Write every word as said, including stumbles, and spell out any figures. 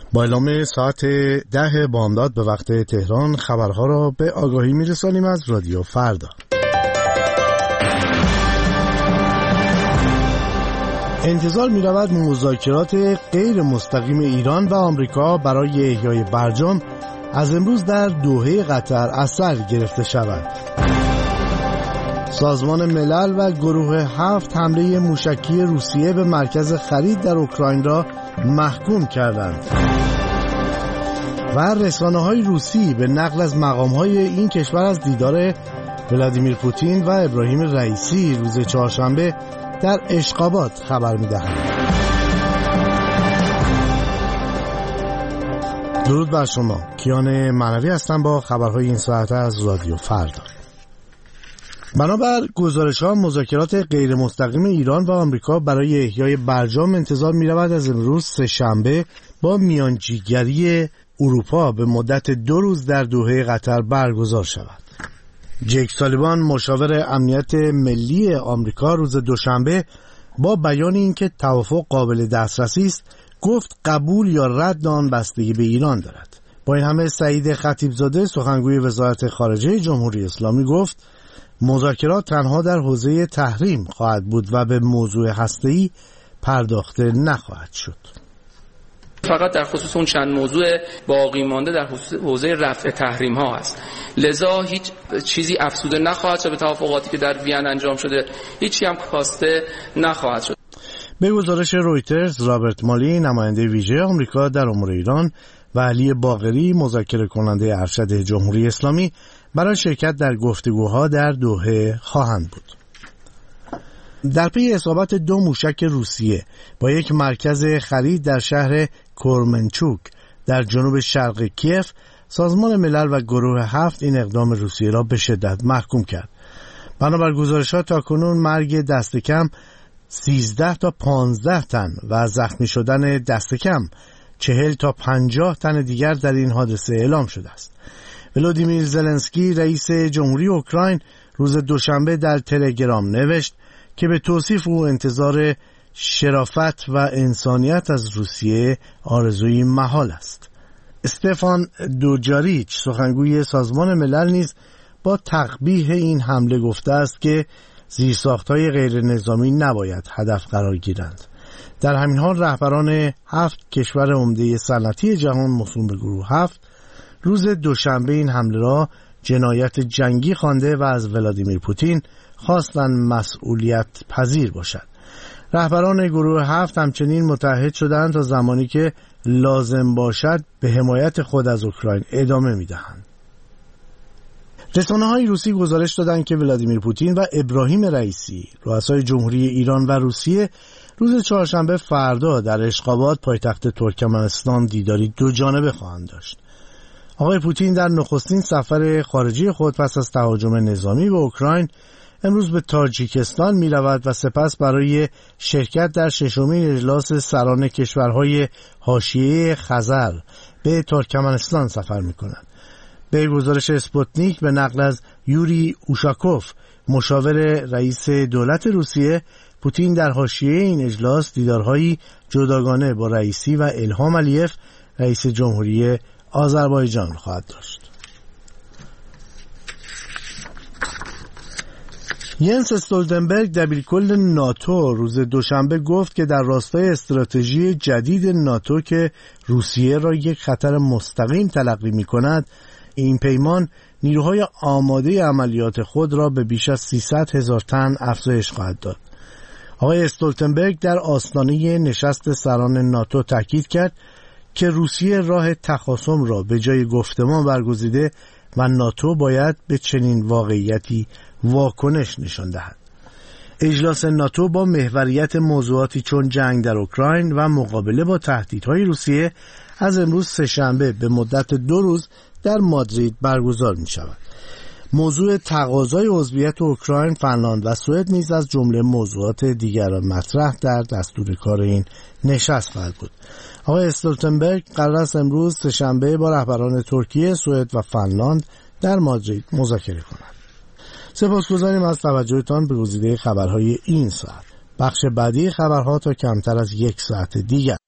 با اعلام ساعت ده بامداد به وقت تهران خبرها را به آگاهی میرسانیم از رادیو فردا. انتظار می رود مذاکرات غیر مستقیم ایران و آمریکا برای احیای برجام از امروز در دوحه قطر اثر گرفته شود. سازمان ملل و گروه هفت حمله موشکی روسیه به مرکز خرید در اوکراین را محکوم کردند و رسانه‌های روسی به نقل از مقام‌های این کشور از دیدار ولادیمیر پوتین و ابراهیم رئیسی روز چهارشنبه در اشخابات خبر می‌دهند. درود بر شما، کیان معنوی هستم با خبرهای این ساعت از رادیو فردا. بنابر گزارش‌ها مذاکرات غیر مستقیم ایران و آمریکا برای احیای برجام انتظار می‌رود از امروز سه‌شنبه با میانجیگری اروپا به مدت دو روز در دوحه قطر برگزار شود. جیک سالیوان مشاور امنیت ملی آمریکا روز دوشنبه با بیان اینکه توافق قابل دسترسی است گفت قبول یا رد آن بستگی به ایران دارد. با این همه سعید خطیبزاده سخنگوی وزارت خارجه جمهوری اسلامی گفت مذاکرات تنها در حوزه تحریم خواهد بود و به موضوع هسته‌ای پرداخته نخواهد شد. فقط در خصوص اون چند موضوع باقی مانده در حوزه رفع تحریم ها هست. لذا هیچ چیزی افزوده نخواهد شد به توافقاتی که در وین انجام شده، هیچی هم کاسته نخواهد شد. به گزارش رویترز، رابرت مالی نماینده ویژه آمریکا در امور ایران و علی باقری مذاکره کننده ارشد جمهوری اسلامی برای شرکت در گفتگوها در دوحه خواهند بود. در پی اصابت دو موشک روسیه با یک مرکز خرید در شهر کرمنچوک در جنوب شرق کیف، سازمان ملل و گروه هفت این اقدام روسیه را به شدت محکوم کرد. بنابر گزارشات تاکنون مرگ دست کم سیزده تا پانزده تن و زخمی شدن دست کم چهل تا پنجاه تن دیگر در این حادثه اعلام شده است. ولادیمیر زلنسکی رئیس جمهوری اوکراین روز دوشنبه در تلگرام نوشت که به توصیف او انتظار شرافت و انسانیت از روسیه آرزوی محال است. استفان دوجاریچ سخنگوی سازمان ملل نیز با تقبیح این حمله گفته است که زیرساخت‌های غیر نظامی نباید هدف قرار گیرند. در همین حال رهبران هفت کشور عمده صنعتی جهان موسوم به گروه هفت روز دوشنبه این حمله را جنایت جنگی خوانده و از ولادیمیر پوتین خواستند مسئولیت پذیر باشد. رهبران گروه هفت همچنین متحد شدند تا زمانی که لازم باشد به حمایت خود از اوکراین ادامه می‌دهند. رسانه‌های روسی گزارش دادند که ولادیمیر پوتین و ابراهیم رئیسی رؤسای جمهوری ایران و روسیه روز چهارشنبه فردا در اشخابات پایتخت ترکمنستان دیداری دو جانبه خواهند داشت. آقای پوتین در نخستین سفر خارجی خود پس از تهاجم نظامی به اوکراین امروز به تاجیکستان می رود و سپس برای شرکت در ششمین اجلاس سران کشورهای حاشیه خزر به ترکمنستان سفر می کند. به گزارش اسپوتنیک به نقل از یوری اوشاکوف مشاور رئیس دولت روسیه، پوتین در حاشیه این اجلاس دیدارهایی جداگانه با رئیسی و الهام علیف رئیس جمهوری آذربایجان خواهد داشت. ینس استولتنبرگ دبیرکل ناتو روز دوشنبه گفت که در راستای استراتژی جدید ناتو که روسیه را یک خطر مستقیم تلقی می کند، این پیمان نیروهای آماده عملیات خود را به بیش از سیصد هزار تن افزایش خواهد داد. آقای استولتنبرگ در آستانه نشست سران ناتو تاکید کرد که روسیه راه تخاصم را به جای گفتمان برگزیده و ناتو باید به چنین واقعیتی واکنش نشان دهد. اجلاس ناتو با محوریت موضوعاتی چون جنگ در اوکراین و مقابله با تهدیدهای روسیه از امروز سه‌شنبه به مدت دو روز در مادرید برگزار می شود. موضوع تقاضای عضویت اوکراین، فنلاند و سوئد نیز از جمله موضوعات دیگر مطرح در دستور کار این نشست خواهد بود. آقای استولتنبرگ قرار است امروز سه‌شنبه با رهبران ترکیه، سوئد و فنلاند در مادرید مذاکره کنند. سپاسگزاریم از توجهتان به گزیده خبرهای این ساعت. بخش بعدی خبرها تا کمتر از یک ساعت دیگر.